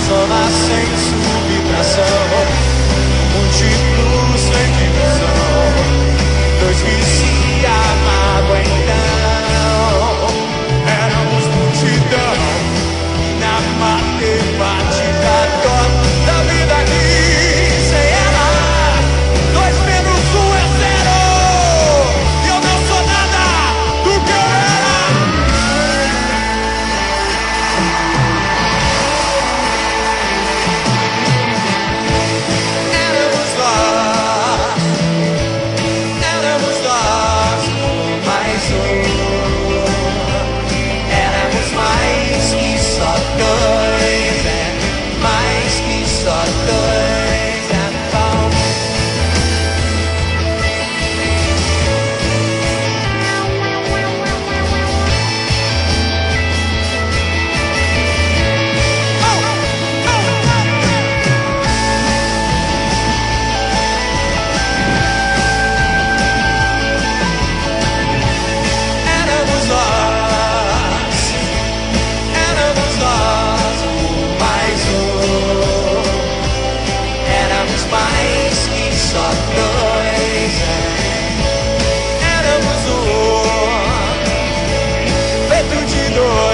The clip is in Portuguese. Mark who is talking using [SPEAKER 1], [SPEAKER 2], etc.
[SPEAKER 1] soma sem subtração, múltiplo sem divisão, dois que se amavam então. Éramos multidão na matemática da vida aqui. Sem ela, 2 menos 1 é 0. E eu não sou nada do que eu era. Éramos nós, mais um. Éramos mais que só dois, mais que só dois, bom. Éramos nós, mais um. Éramos mais que só dois, éramos um, feito de dois.